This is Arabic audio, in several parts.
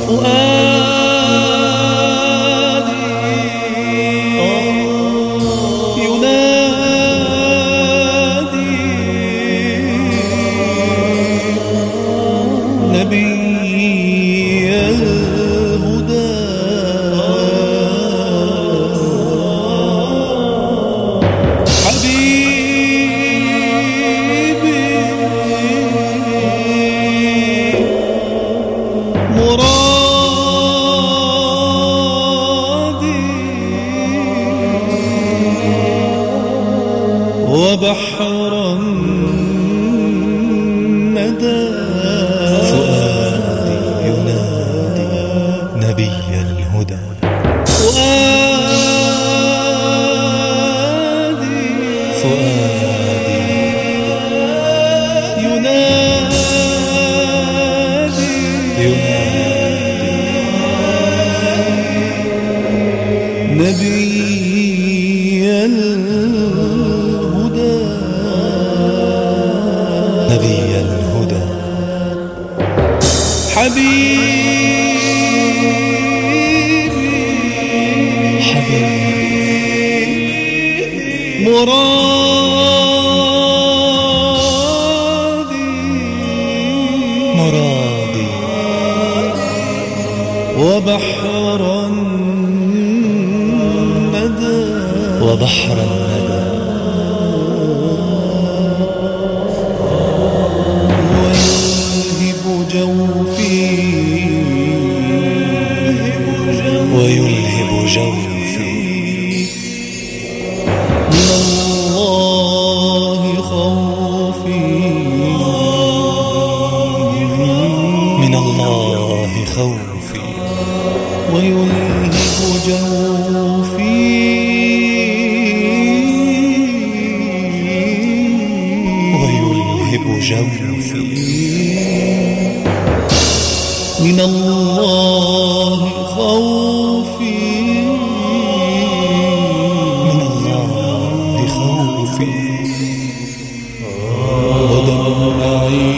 وبحر الندى فؤادي ينادي نبي الهدى فؤادي ينادي نبي نبي الهدى حبيبي مرادي وبحر الندى ويلهب جوفي من الله خوفي ويلهب جوفي من الله خوفي ودمعي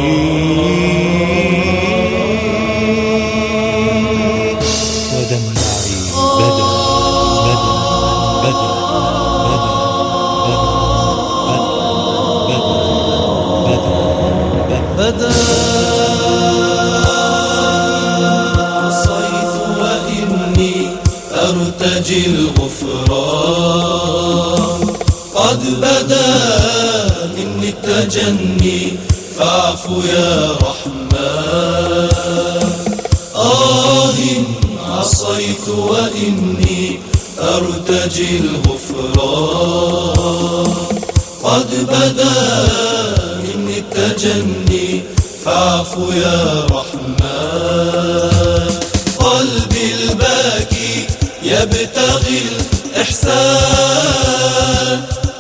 بدا عصيت وإني أرتجي الغفران قد بدا مني التجني فاعف يا رحمن عصيت وإني أرتجي الغفران قد بدا مني التجني فاعف يا رحمن قلبي الباكي يبتغي الإحسان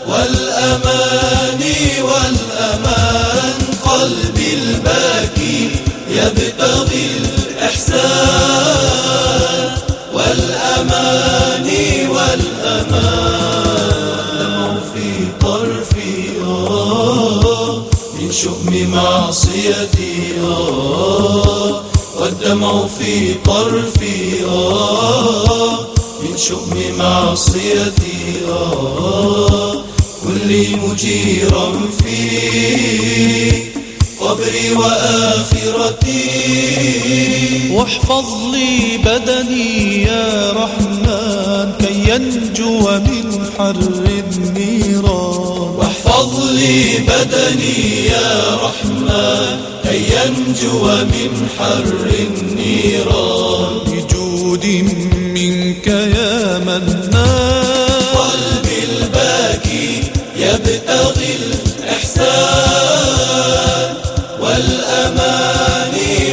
والأمان قلبي الباكي يبتغي الإحسان والأمان دمع في طرفي من شؤم معصيتي والدمع في طرفي من شؤم معصيتي كلي مجيرا في قبري وآخرتي واحفظ لي بدني يا رحمن كي ينجو من حر النيران واحفظ لي بدني يا رحمن كي ينجو من حر النيران بجود منك يا منان قلبي الباكي يبتغي الإحسان والأمان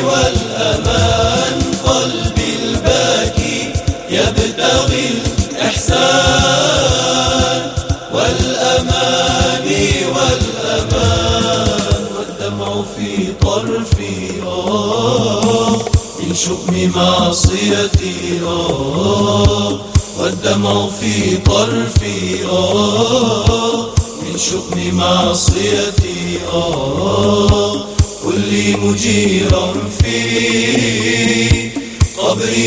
قلبي الباكي يبتغي الإحسان والأمان والدمع في طرفي من شؤم معصيتي والدمع في طرفي من شؤم معصيتي كلي مجيرا في قبري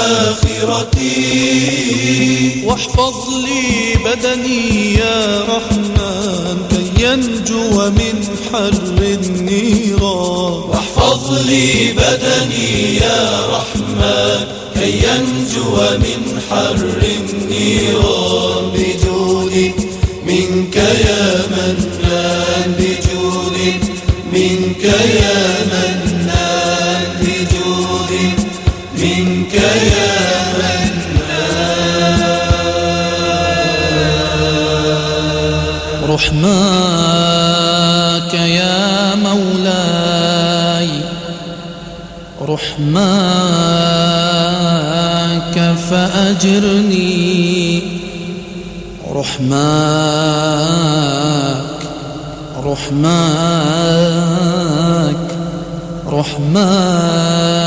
وآخرتي. واحفظ لي بدني يا رحمن كي ينجو من حر النيران. واحفظ لي بدني يا رحمن كي ينجو من حر النيران. بجود منك يا منان، بجود منك يا منان، بجود منك يا منان. رحماك يا مولاي، رحماك فأجرني، رحماك رحماك رحماك